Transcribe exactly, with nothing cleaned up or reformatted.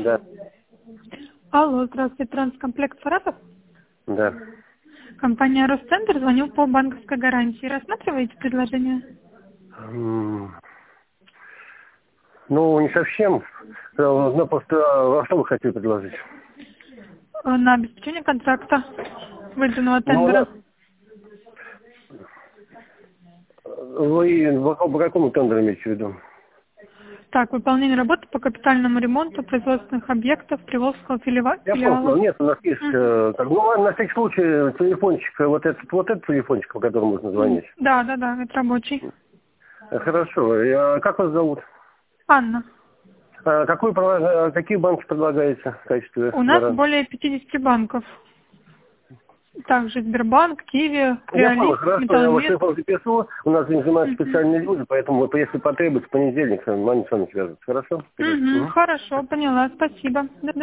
Да. Алло, здравствуйте, Транскомплект Саратов. Да. Компания Росцентр, звоню по банковской гарантии. Рассматриваете предложение? М, Ну, не совсем. Э, Ну, просто а что вы хотите предложить? Э, На обеспечение контракта выданного Ну, у тендера. нас- вы по по какому тендеру имеете в виду? Так, выполнение работы по капитальному ремонту производственных объектов Приволжского филиала. Я понял, нет, у нас есть, Мгм. э, как, ну, на всякий случай, телефончик, э, вот этот, вот этот телефончик, по которому можно звонить. Да, да, да, это рабочий. Э, Хорошо. Э, Как вас зовут? Анна, А какой, предла- э, какие банки предлагаете в качестве у нас гаранта? более пятидесяти банков. Также Сбербанк, Киви, Я понял, Реалист, хорошо, я ваш Металлинвест. телефон запишу, у нас этим занимаются Мгм. специальные люди, поэтому вот если потребуется в понедельник, они с вами свяжутся. Хорошо? Мгм, Мгм. Хорошо, поняла, спасибо. До